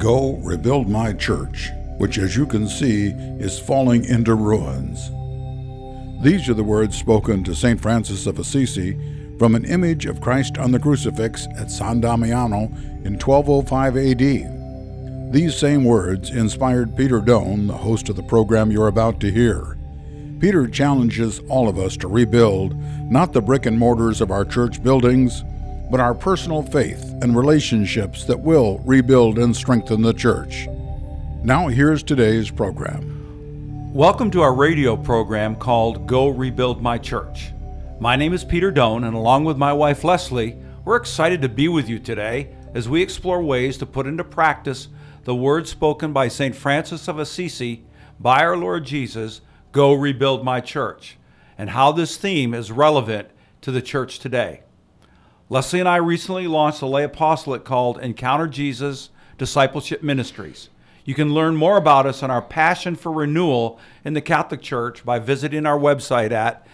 Go rebuild my church, which as you can see is falling into ruins. These are the words spoken to St. Francis of Assisi from an image of Christ on the crucifix at San Damiano in 1205 AD. These same words inspired Peter Doan, the host of the program you're about to hear. Peter challenges all of us to rebuild not the brick and mortars of our church buildings, but our personal faith and relationships that will rebuild and strengthen the church. Now here's today's program. Welcome to our radio program called Go Rebuild My Church. My name is Peter Doan, and along with my wife Leslie, we're excited to be with you today as we explore ways to put into practice the words spoken by St. Francis of Assisi by our Lord Jesus, Go Rebuild My Church, and how this theme is relevant to the church today. Leslie and I recently launched a lay apostolate called Encounter Jesus Discipleship Ministries. You can learn more about us and our passion for renewal in the Catholic Church by visiting our website at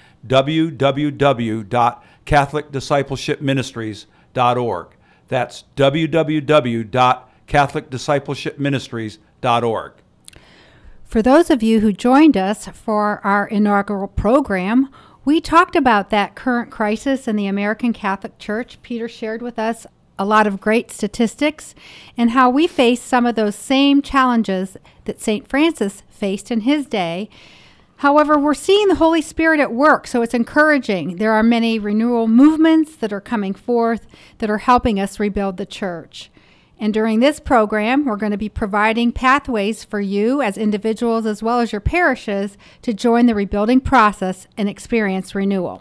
www.catholicdiscipleshipministries.org. That's www.catholicdiscipleshipministries.org. For those of you who joined us for our inaugural program, we talked about that current crisis in the American Catholic Church. Peter shared with us a lot of great statistics and how we face some of those same challenges that St. Francis faced in his day. However, we're seeing the Holy Spirit at work, so it's encouraging. There are many renewal movements that are coming forth that are helping us rebuild the church. And during this program, we're going to be providing pathways for you as individuals as well as your parishes to join the rebuilding process and experience renewal.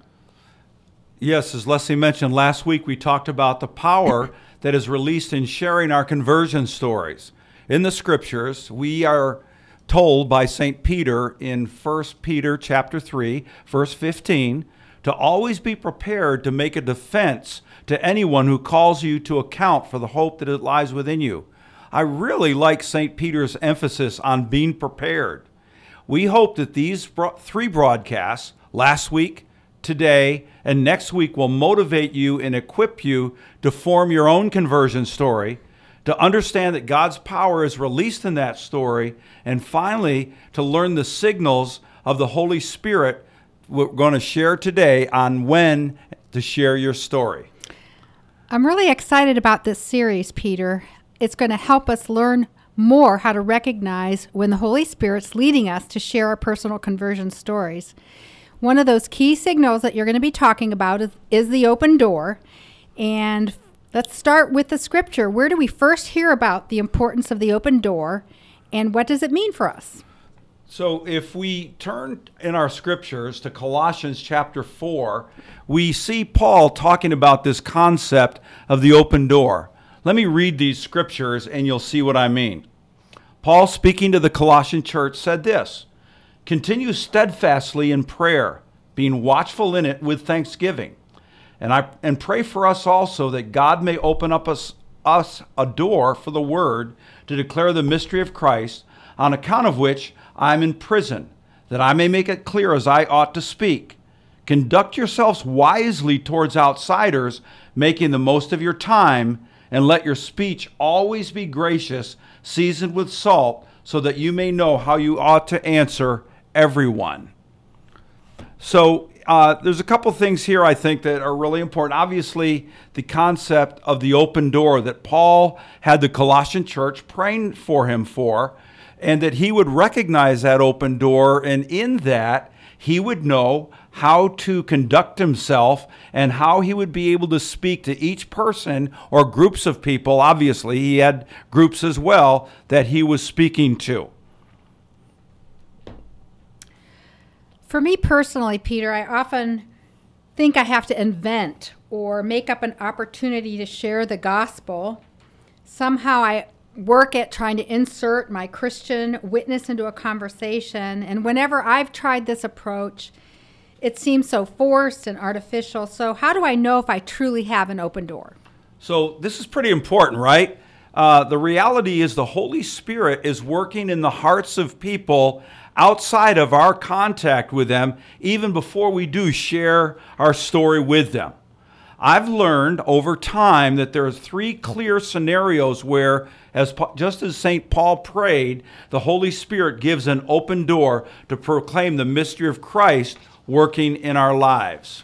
Yes, as Leslie mentioned last week, we talked about the power that is released in sharing our conversion stories. In the scriptures, we are told by St. Peter in 1 Peter chapter 3, verse 15, to always be prepared to make a defense to anyone who calls you to account for the hope that lies within you. I really like St. Peter's emphasis on being prepared. We hope that these three broadcasts, last week, today, and next week, will motivate you and equip you to form your own conversion story, to understand that God's power is released in that story, and finally, to learn the signals of the Holy Spirit we're going to share today on when to share your story. I'm really excited about this series, Peter. It's going to help us learn more how to recognize when the Holy Spirit's leading us to share our personal conversion stories. One of those key signals that you're going to be talking about is the open door. And let's start with the scripture. Where do we first hear about the importance of the open door, and what does it mean for us? So if we turn in our scriptures to Colossians chapter 4, we see Paul talking about this concept of the open door. Let me read these scriptures and you'll see what I mean. Paul, speaking to the Colossian church, said this: "Continue steadfastly in prayer, being watchful in it with thanksgiving. And pray for us also that God may open up us a door for the word to declare the mystery of Christ, on account of which I am in prison, that I may make it clear as I ought to speak. Conduct yourselves wisely towards outsiders, making the most of your time, and let your speech always be gracious, seasoned with salt, so that you may know how you ought to answer everyone." So there's a couple things here I think that are really important. Obviously, the concept of the open door that Paul had the Colossian church praying for him for, and that he would recognize that open door, and in that he would know how to conduct himself and how he would be able to speak to each person or groups of people. Obviously, he had groups as well that he was speaking to. For me personally, Peter, I often think I have to invent or make up an opportunity to share the gospel. Somehow I work at trying to insert my Christian witness into a conversation, and whenever I've tried this approach, it seems so forced and artificial. So how do I know if I truly have an open door? So this is pretty important, right? The reality is the Holy Spirit is working in the hearts of people outside of our contact with them, even before we do share our story with them. I've learned over time that there are three clear scenarios where, just as St. Paul prayed, the Holy Spirit gives an open door to proclaim the mystery of Christ working in our lives.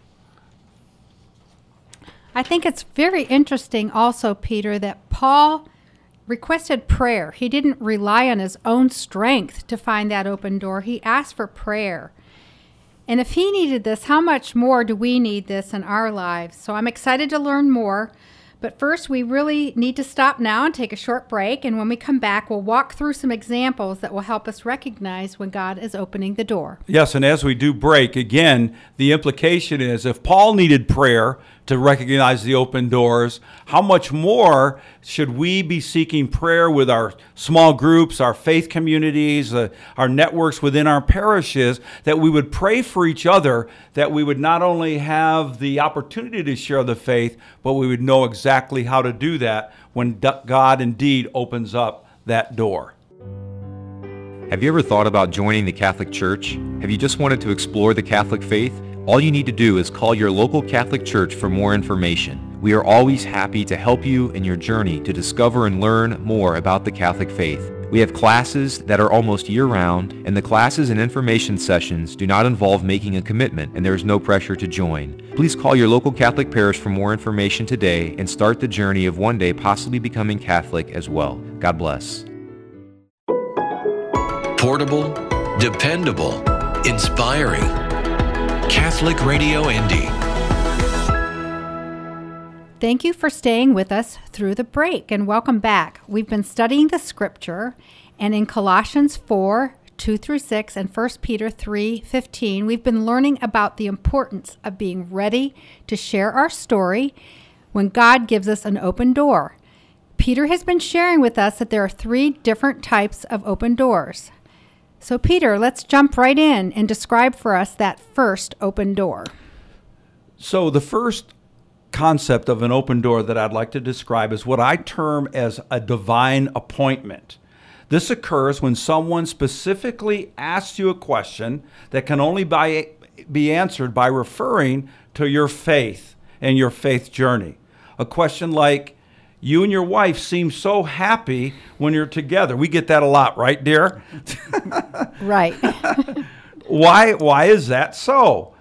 I think it's very interesting also, Peter, that Paul requested prayer. He didn't rely on his own strength to find that open door. He asked for prayer. And if he needed this, how much more do we need this in our lives? So I'm excited to learn more. But first, we really need to stop now and take a short break. And when we come back, we'll walk through some examples that will help us recognize when God is opening the door. Yes, and as we do break, again, the implication is if Paul needed prayer to recognize the open doors, how much more should we be seeking prayer with our small groups, our faith communities, our networks within our parishes, that we would pray for each other, that we would not only have the opportunity to share the faith, but we would know exactly how to do that when God indeed opens up that door. Have you ever thought about joining the Catholic Church? Have you just wanted to explore the Catholic faith? All you need to do is call your local Catholic church for more information. We are always happy to help you in your journey to discover and learn more about the Catholic faith. We have classes that are almost year-round, and the classes and information sessions do not involve making a commitment, and there is no pressure to join. Please call your local Catholic parish for more information today and start the journey of one day possibly becoming Catholic as well. God bless. Portable, dependable, inspiring. Catholic Radio Indy. Thank you for staying with us through the break, and welcome back. We've been studying the scripture, and in Colossians 4:2-6 and 1 Peter 3:15, we've been learning about the importance of being ready to share our story when God gives us an open door. Peter has been sharing with us that there are three different types of open doors. So Peter, let's jump right in and describe for us that first open door. So the first concept of an open door that I'd like to describe is what I term as a divine appointment. This occurs when someone specifically asks you a question that can only be answered by referring to your faith and your faith journey. A question like, you and your wife seem so happy when you're together. We get that a lot, right, dear? Right. Why is that so?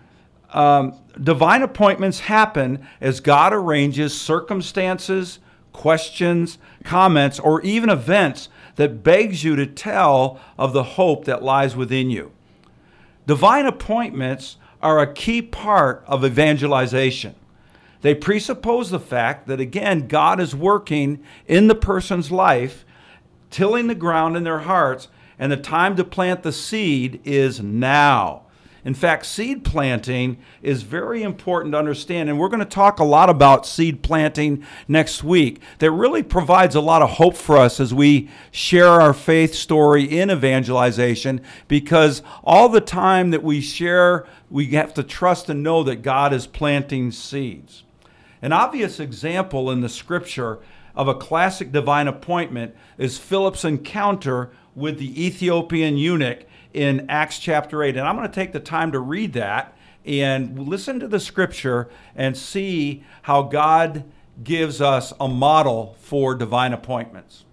Divine appointments happen as God arranges circumstances, questions, comments, or even events that begs you to tell of the hope that lies within you. Divine appointments are a key part of evangelization. They presuppose the fact that, again, God is working in the person's life, tilling the ground in their hearts, and the time to plant the seed is now. In fact, seed planting is very important to understand, and we're going to talk a lot about seed planting next week. That really provides a lot of hope for us as we share our faith story in evangelization, because all the time that we share, we have to trust and know that God is planting seeds. An obvious example in the scripture of a classic divine appointment is Philip's encounter with the Ethiopian eunuch in Acts chapter 8. And I'm going to take the time to read that and listen to the scripture and see how God gives us a model for divine appointments.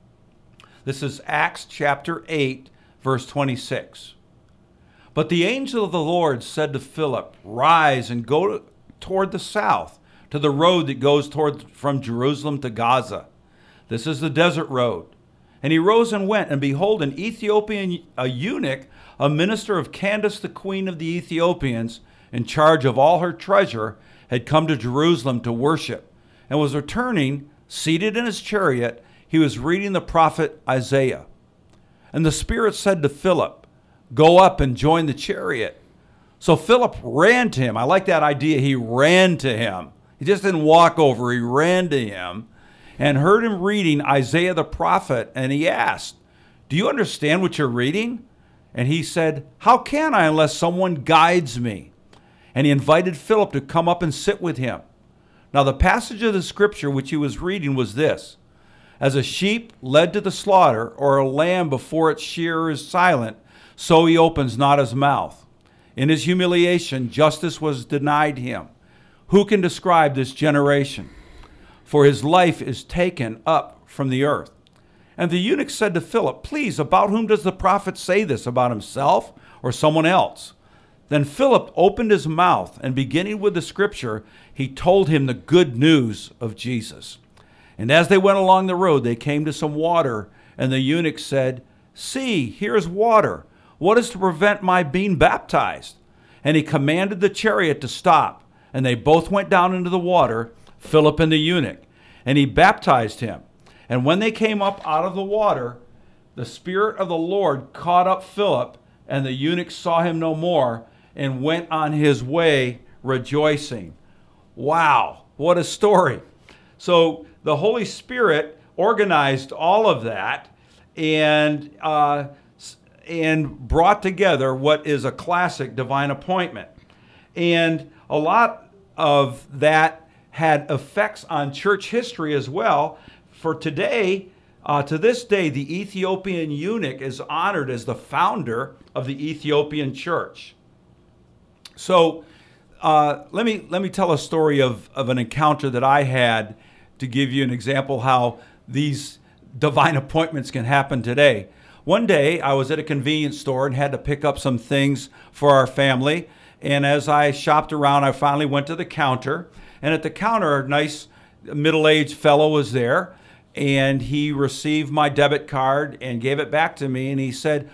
This is Acts chapter 8, verse 26. But the angel of the Lord said to Philip, "Rise and go toward the south, to the road that goes from Jerusalem to Gaza. This is the desert road." And he rose and went, and behold, an Ethiopian eunuch, a minister of Candace, the queen of the Ethiopians, in charge of all her treasure, had come to Jerusalem to worship, and was returning, seated in his chariot. He was reading the prophet Isaiah. And the Spirit said to Philip, "Go up and join the chariot." So Philip ran to him. I like that idea. He ran to him. He just didn't walk over. He ran to him and heard him reading Isaiah the prophet. And he asked, "Do you understand what you're reading?" And he said, "How can I unless someone guides me?" And he invited Philip to come up and sit with him. Now the passage of the scripture which he was reading was this: "As a sheep led to the slaughter, or a lamb before its shearer is silent, so he opens not his mouth. In his humiliation, justice was denied him. Who can describe this generation? For his life is taken up from the earth. And the eunuch said to Philip, please, about whom does the prophet say this, about himself or someone else? Then Philip opened his mouth, and beginning with the scripture, he told him the good news of Jesus. And as they went along the road, they came to some water, and the eunuch said, see, here is water. What is to prevent my being baptized? And he commanded the chariot to stop, and they both went down into the water, Philip and the eunuch, and he baptized him. And when they came up out of the water, the Spirit of the Lord caught up Philip, and the eunuch saw him no more, and went on his way rejoicing. Wow, what a story. So the Holy Spirit organized all of that and brought together what is a classic divine appointment. And a lot of that had effects on church history as well. For today, to this day, the Ethiopian eunuch is honored as the founder of the Ethiopian church. So let me tell a story of an encounter that I had to give you an example how these divine appointments can happen today. One day, I was at a convenience store and had to pick up some things for our family. And as I shopped around, I finally went to the counter. And at the counter, a nice middle-aged fellow was there. And he received my debit card and gave it back to me. And he said,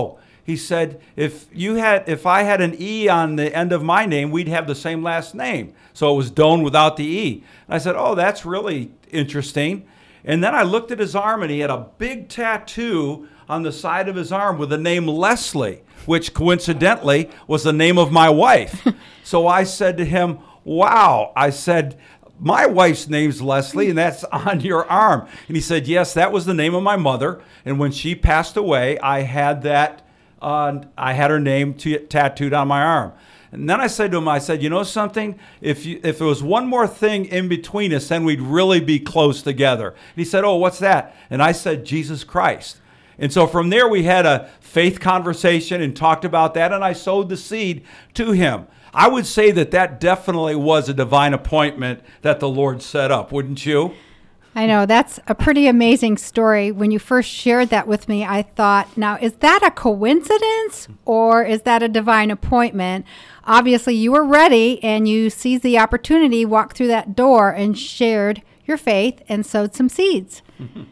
if I had an E on the end of my name, we'd have the same last name. So it was Doan without the E. And I said, oh, that's really interesting. And then I looked at his arm, and he had a big tattoo on the side of his arm with the name Leslie, which coincidentally was the name of my wife. So I said to him, wow. I said, my wife's name's Leslie, and that's on your arm. And he said, yes, that was the name of my mother. And when she passed away, I had her name tattooed on my arm. And then I said to him, you know something? If there was one more thing in between us, then we'd really be close together. And he said, oh, what's that? And I said, Jesus Christ. And so from there, we had a faith conversation and talked about that, and I sowed the seed to him. I would say that definitely was a divine appointment that the Lord set up, wouldn't you? I know, that's a pretty amazing story. When you first shared that with me, I thought, now, is that a coincidence or is that a divine appointment? Obviously, you were ready and you seized the opportunity, walked through that door and shared your faith and sowed some seeds. Mm-hmm.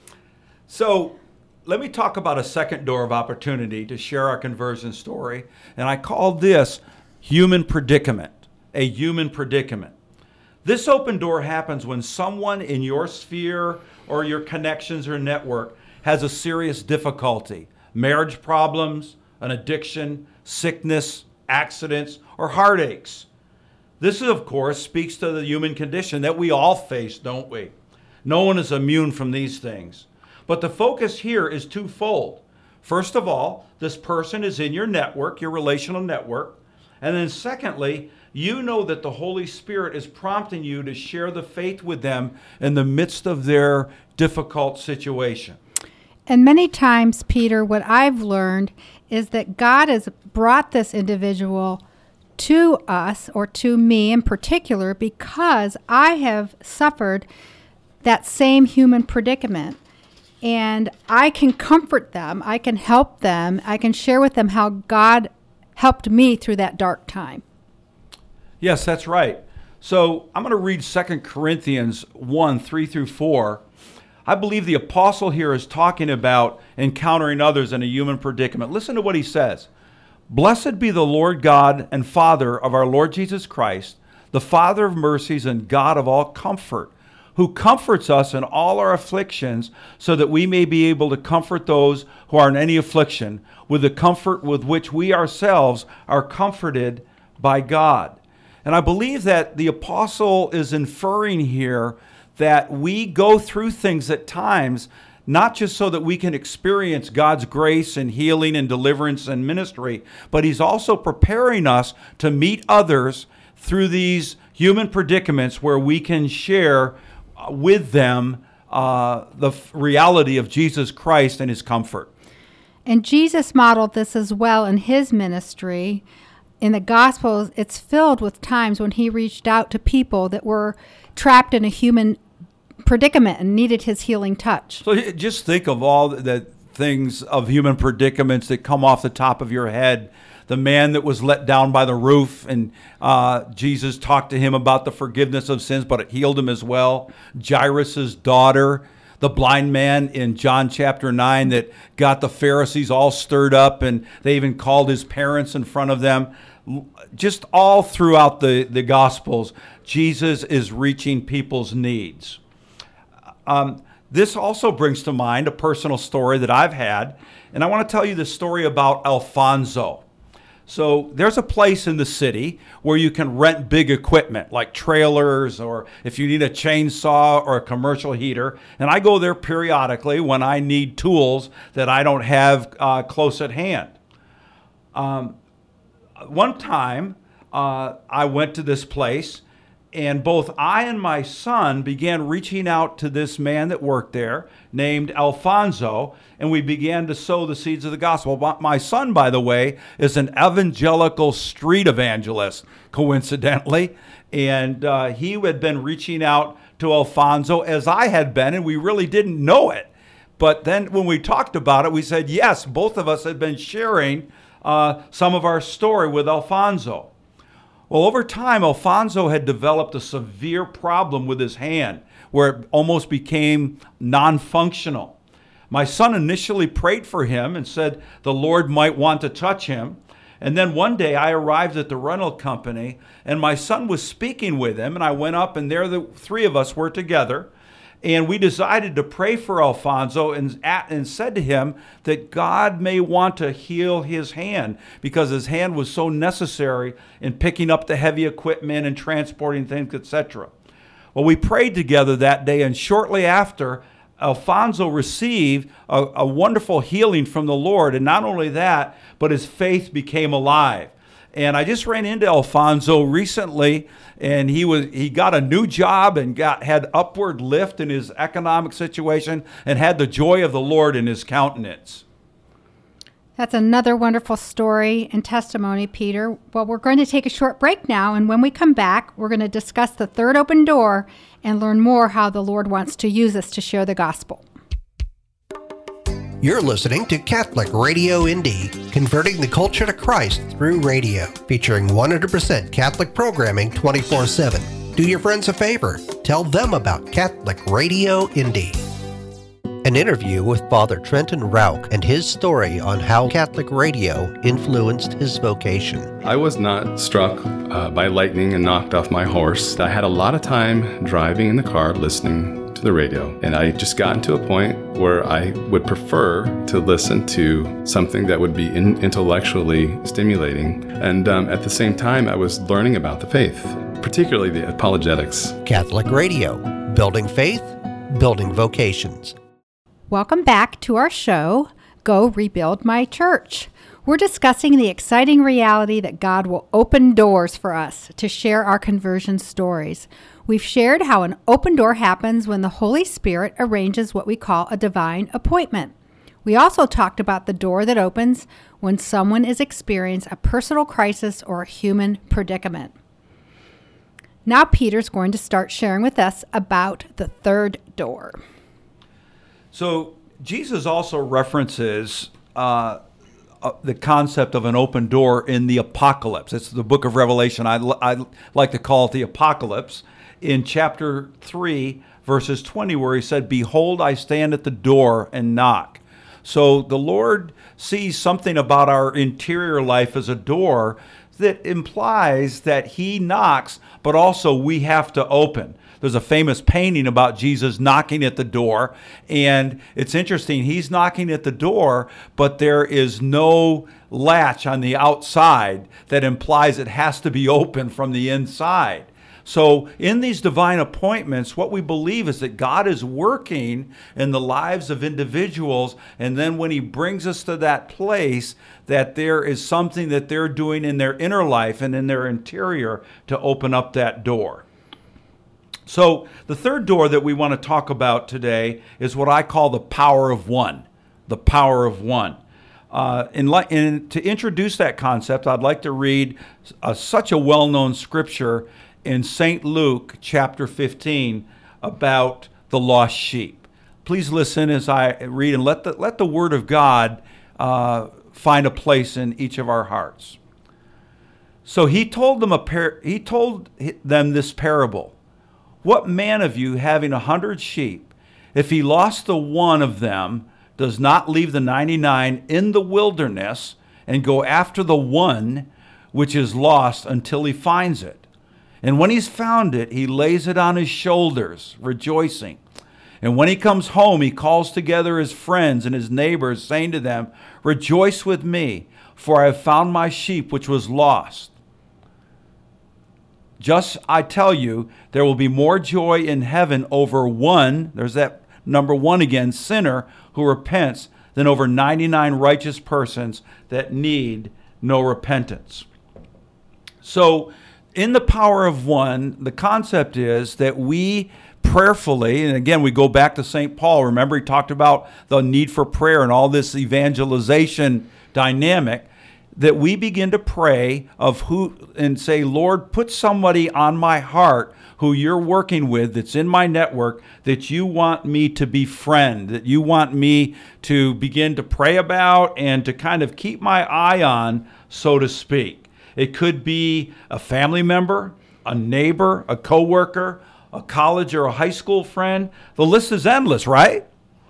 So let me talk about a second door of opportunity to share our conversion story. And I call this human predicament, a human predicament. This open door happens when someone in your sphere or your connections or network has a serious difficulty, marriage problems, an addiction, sickness, accidents, or heartaches. This, of course, speaks to the human condition that we all face, don't we? No one is immune from these things. But the focus here is twofold. First of all, this person is in your network, your relational network. And then secondly, you know that the Holy Spirit is prompting you to share the faith with them in the midst of their difficult situation. And many times, Peter, what I've learned is that God has brought this individual to us, or to me in particular, because I have suffered that same human predicament. And I can comfort them, I can help them, I can share with them how God helped me through that dark time. Yes, that's right. So I'm going to read 2 Corinthians 1, 3 through 4. I believe the apostle here is talking about encountering others in a human predicament. Listen to what he says. Blessed be the Lord God and Father of our Lord Jesus Christ, the Father of mercies and God of all comfort, who comforts us in all our afflictions, so that we may be able to comfort those who are in any affliction with the comfort with which we ourselves are comforted by God. And I believe that the apostle is inferring here that we go through things at times, not just so that we can experience God's grace and healing and deliverance and ministry, but he's also preparing us to meet others through these human predicaments where we can share with them the reality of Jesus Christ and his comfort. And Jesus modeled this as well in his ministry. in the Gospels, it's filled with times when he reached out to people that were trapped in a human predicament and needed his healing touch. So just think of all the things of human predicaments that come off the top of your head. The man that was let down by the roof, and Jesus talked to him about the forgiveness of sins, but it healed him as well. Jairus' daughter, the blind man in John chapter 9 that got the Pharisees all stirred up, and they even called his parents in front of them. Just all throughout the Gospels, Jesus is reaching people's needs. This also brings to mind a personal story that I've had, and I want to tell you the story about Alfonso. So there's a place in the city where you can rent big equipment like trailers, or if you need a chainsaw or a commercial heater. And I go there periodically when I need tools that I don't have close at hand. One time I went to this place, and both I and my son began reaching out to this man that worked there named Alfonso, and we began to sow the seeds of the gospel. My son, by the way, is an evangelical street evangelist, coincidentally, and he had been reaching out to Alfonso as I had been, and we really didn't know it. But then when we talked about it, we said, yes, both of us had been sharing some of our story with Alfonso. Well, over time, Alfonso had developed a severe problem with his hand where it almost became non-functional. My son initially prayed for him and said the Lord might want to touch him. And then one day I arrived at the rental company, and my son was speaking with him, and I went up, and there the three of us were together. And we decided to pray for Alfonso and said to him that God may want to heal his hand because his hand was so necessary in picking up the heavy equipment and transporting things, etc. Well, we prayed together that day, and shortly after, Alfonso received a wonderful healing from the Lord. And not only that, but his faith became alive. And I just ran into Alfonso recently, and he got a new job and had upward lift in his economic situation and had the joy of the Lord in his countenance. That's another wonderful story and testimony, Peter. Well, we're going to take a short break now, and when we come back, we're going to discuss the third open door and learn more how the Lord wants to use us to share the gospel. You're listening to Catholic Radio Indy, converting the culture to Christ through radio, featuring 100% Catholic programming 24/7. Do your friends a favor. Tell them about Catholic Radio Indy. An interview with Father Trenton Rauch and his story on how Catholic radio influenced his vocation. I was not struck by lightning and knocked off my horse. I had a lot of time driving in the car listening to the radio, and I just gotten to a point where I would prefer to listen to something that would be intellectually stimulating, and at the same time I was learning about the faith, particularly the apologetics. Catholic Radio, building faith, building vocations. Welcome back to our show, Go Rebuild My Church. We're discussing the exciting reality that God will open doors for us to share our conversion stories. We've shared how an open door happens when the Holy Spirit arranges what we call a divine appointment. We also talked about the door that opens when someone is experiencing a personal crisis or a human predicament. Now Peter's going to start sharing with us about the third door. So Jesus also references the concept of an open door in the Apocalypse. It's the book of Revelation. I like to call it the Apocalypse. In chapter 3, verses 20, where he said, "Behold, I stand at the door and knock." So the Lord sees something about our interior life as a door that implies that he knocks, but also we have to open. There's a famous painting about Jesus knocking at the door, and it's interesting. He's knocking at the door, but there is no latch on the outside that implies it has to be open from the inside. So in these divine appointments, what we believe is that God is working in the lives of individuals, and then when he brings us to that place, that there is something that they're doing in their inner life and in their interior to open up that door. So the third door that we want to talk about today is what I call the power of one. The power of one. And to introduce that concept, I'd like to read such a well-known scripture in St. Luke chapter 15 about the lost sheep. Please listen as I read, and let the Word of God find a place in each of our hearts. So he told them this parable. What man of you, having 100 sheep, if he lost the one of them, does not leave the 99 in the wilderness and go after the one which is lost until he finds it? And when he's found it, he lays it on his shoulders, rejoicing. And when he comes home, he calls together his friends and his neighbors, saying to them, "Rejoice with me, for I have found my sheep which was lost." Just, I tell you, there will be more joy in heaven over one, there's that number one again, sinner who repents, than over 99 righteous persons that need no repentance. So, in the power of one, the concept is that we prayerfully, and again, we go back to St. Paul. Remember, he talked about the need for prayer and all this evangelization dynamic, that we begin to pray of who and say, Lord, put somebody on my heart who you're working with that's in my network that you want me to befriend, that you want me to begin to pray about and to kind of keep my eye on, so to speak. It could be a family member, a neighbor, a coworker, a college or a high school friend. The list is endless, right?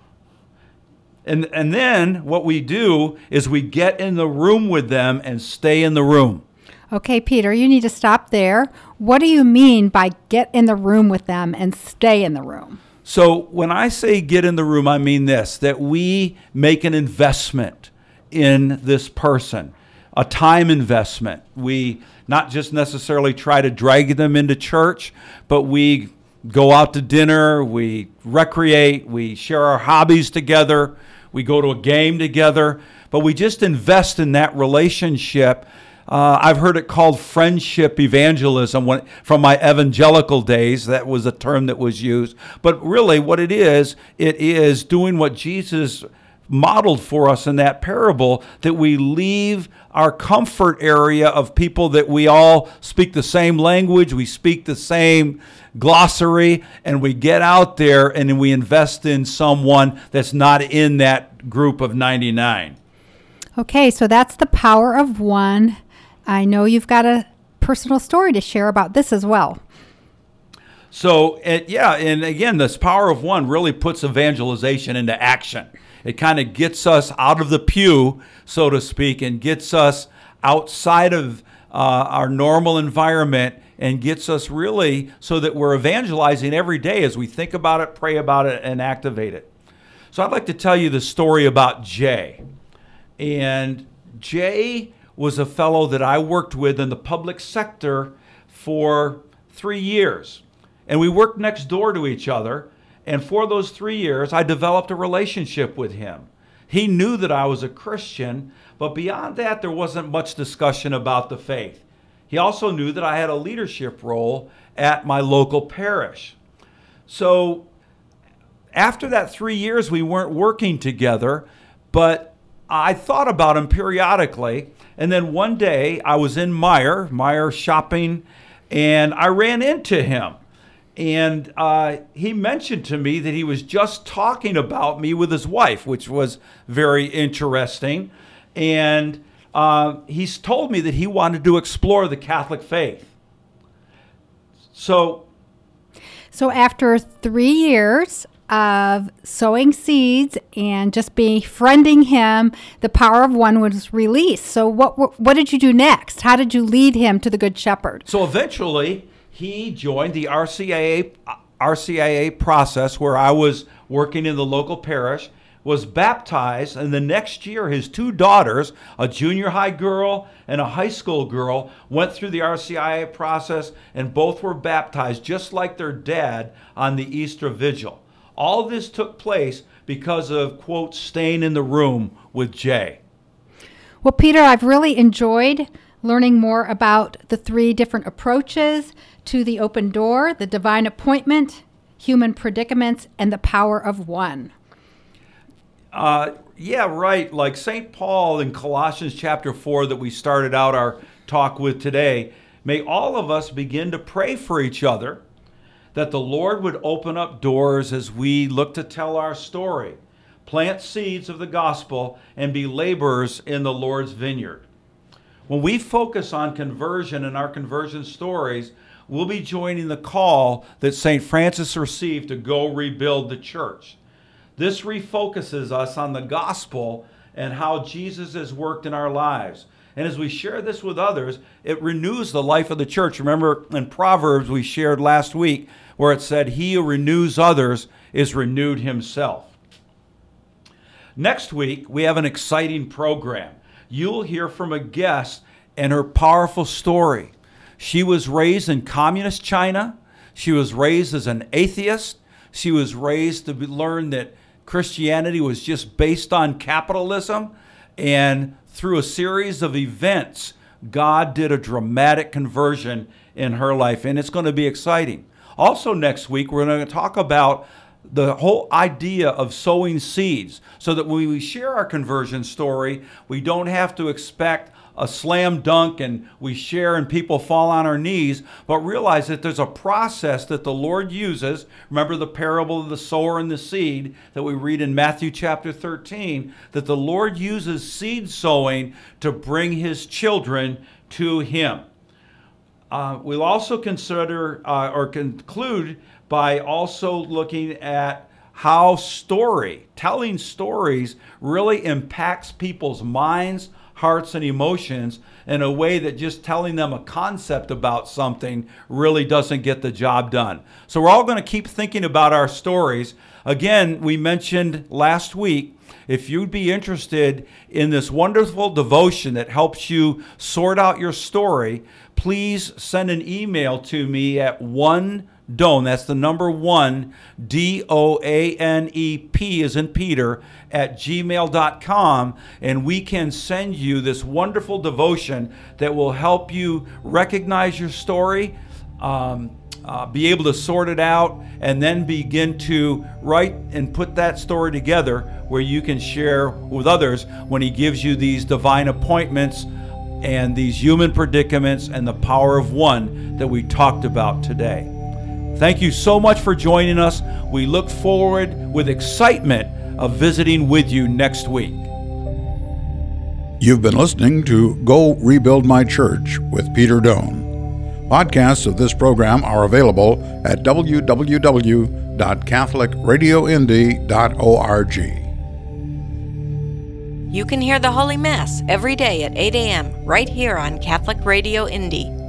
And then what we do is we get in the room with them and stay in the room. Okay, Peter, you need to stop there. What do you mean by get in the room with them and stay in the room? So when I say get in the room, I mean this, that we make an investment in this person, a time investment. We not just necessarily try to drag them into church, but we go out to dinner, we recreate, we share our hobbies together, we go to a game together, but we just invest in that relationship. I've heard it called friendship evangelism from my evangelical days. That was a term that was used. But really what it is doing what Jesus modeled for us in that parable, that we leave our comfort area of people that we all speak the same language, we speak the same glossary, and we get out there and we invest in someone that's not in that group of 99. Okay, so that's the power of one. I know you've got a personal story to share about this as well. So, and again, this power of one really puts evangelization into action. It kind of gets us out of the pew, so to speak, and gets us outside of our normal environment and gets us really so that we're evangelizing every day as we think about it, pray about it, and activate it. So I'd like to tell you the story about Jay. And Jay was a fellow that I worked with in the public sector for 3 years. And we worked next door to each other. And for those 3 years, I developed a relationship with him. He knew that I was a Christian, but beyond that, there wasn't much discussion about the faith. He also knew that I had a leadership role at my local parish. So after that 3 years, we weren't working together, but I thought about him periodically. And then one day I was in Meijer shopping, and I ran into him. And he mentioned to me that he was just talking about me with his wife, which was very interesting. And he's told me that he wanted to explore the Catholic faith. So after 3 years of sowing seeds and just befriending him, the power of one was released. So what did you do next? How did you lead him to the Good Shepherd? So eventually, he joined the RCIA process where I was working in the local parish, was baptized, and the next year his 2 daughters, a junior high girl and a high school girl, went through the RCIA process, and both were baptized just like their dad on the Easter Vigil. All this took place because of, quote, staying in the room with Jay. Well, Peter, I've really enjoyed learning more about the 3 different approaches to the open door, the divine appointment, human predicaments, and the power of one. Yeah, right. Like St. Paul in Colossians chapter 4 that we started out our talk with today, may all of us begin to pray for each other, that the Lord would open up doors as we look to tell our story, plant seeds of the gospel, and be laborers in the Lord's vineyard. When we focus on conversion and our conversion stories, we'll be joining the call that St. Francis received to go rebuild the church. This refocuses us on the gospel and how Jesus has worked in our lives. And as we share this with others, it renews the life of the church. Remember in Proverbs we shared last week where it said, "He who renews others is renewed himself." Next week, we have an exciting program. You'll hear from a guest and her powerful story. She was raised in communist China. She was raised as an atheist. She was raised to learn that Christianity was just based on capitalism. And through a series of events, God did a dramatic conversion in her life. And it's going to be exciting. Also next week, we're going to talk about the whole idea of sowing seeds so that when we share our conversion story, we don't have to expect a slam dunk and we share and people fall on our knees, but realize that there's a process that the Lord uses. Remember the parable of the sower and the seed that we read in Matthew chapter 13, that the Lord uses seed sowing to bring his children to him. We'll also consider or conclude by also looking at how telling stories really impacts people's minds, hearts, and emotions in a way that just telling them a concept about something really doesn't get the job done. So we're all going to keep thinking about our stories. Again, we mentioned last week, if you'd be interested in this wonderful devotion that helps you sort out your story, please send an email to me at DOANEP, that's the number 1, DOANEP as in Peter, at gmail.com, and we can send you this wonderful devotion that will help you recognize your story, be able to sort it out, and then begin to write and put that story together where you can share with others when he gives you these divine appointments and these human predicaments and the power of one that we talked about today. Thank you so much for joining us. We look forward with excitement of visiting with you next week. You've been listening to Go Rebuild My Church with Peter Doan. Podcasts of this program are available at www.catholicradioindy.org. You can hear the Holy Mass every day at 8 a.m. right here on Catholic Radio Indy.